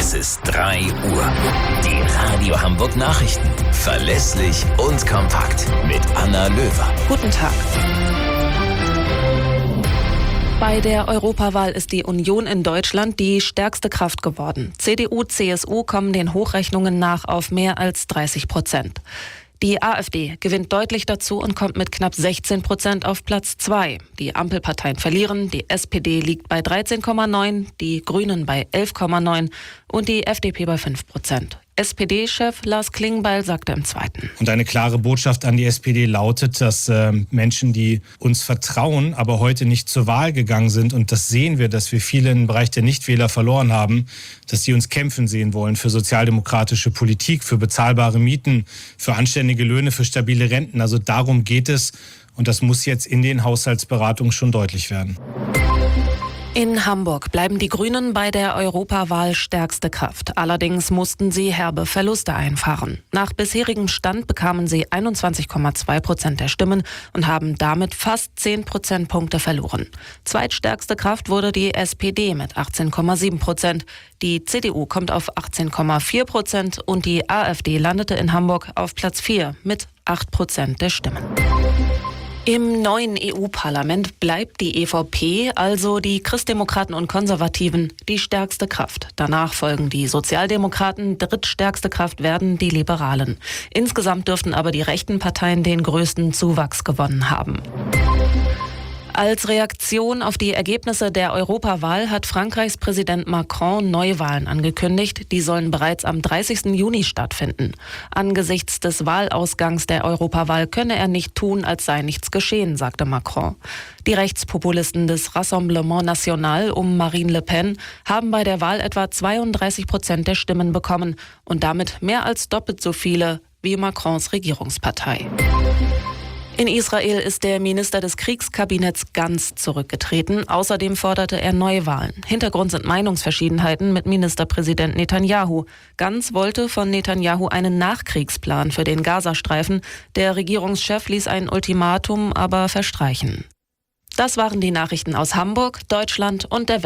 Es ist 3 Uhr. Die Radio Hamburg Nachrichten. Verlässlich und kompakt. Mit Anna Löwer. Guten Tag. Bei der Europawahl ist die Union in Deutschland die stärkste Kraft geworden. CDU, CSU kommen den Hochrechnungen nach auf mehr als 30%. Die AfD gewinnt deutlich dazu und kommt mit knapp 16% auf Platz 2. Die Ampelparteien verlieren, die SPD liegt bei 13,9%, die Grünen bei 11,9% und die FDP bei 5%. SPD-Chef Lars Klingbeil sagte im Zweiten. Und eine klare Botschaft an die SPD lautet, dass Menschen, die uns vertrauen, aber heute nicht zur Wahl gegangen sind, und das sehen wir, dass wir viele im Bereich der Nichtwähler verloren haben, dass sie uns kämpfen sehen wollen für sozialdemokratische Politik, für bezahlbare Mieten, für anständige Löhne, für stabile Renten. Also darum geht es, und das muss jetzt in den Haushaltsberatungen schon deutlich werden. In Hamburg bleiben die Grünen bei der Europawahl stärkste Kraft. Allerdings mussten sie herbe Verluste einfahren. Nach bisherigem Stand bekamen sie 21,2% der Stimmen und haben damit fast 10 Prozentpunkte verloren. Zweitstärkste Kraft wurde die SPD mit 18,7%. Die CDU kommt auf 18,4% und die AfD landete in Hamburg auf Platz 4 mit 8% der Stimmen. Im neuen EU-Parlament bleibt die EVP, also die Christdemokraten und Konservativen, die stärkste Kraft. Danach folgen die Sozialdemokraten, drittstärkste Kraft werden die Liberalen. Insgesamt dürften aber die rechten Parteien den größten Zuwachs gewonnen haben. Als Reaktion auf die Ergebnisse der Europawahl hat Frankreichs Präsident Macron Neuwahlen angekündigt. Die sollen bereits am 30. Juni stattfinden. Angesichts des Wahlausgangs der Europawahl könne er nicht tun, als sei nichts geschehen, sagte Macron. Die Rechtspopulisten des Rassemblement National um Marine Le Pen haben bei der Wahl etwa 32% der Stimmen bekommen und damit mehr als doppelt so viele wie Macrons Regierungspartei. In Israel ist der Minister des Kriegskabinetts Gantz zurückgetreten. Außerdem forderte er Neuwahlen. Hintergrund sind Meinungsverschiedenheiten mit Ministerpräsident Netanyahu. Gantz wollte von Netanyahu einen Nachkriegsplan für den Gazastreifen. Der Regierungschef ließ ein Ultimatum aber verstreichen. Das waren die Nachrichten aus Hamburg, Deutschland und der Welt.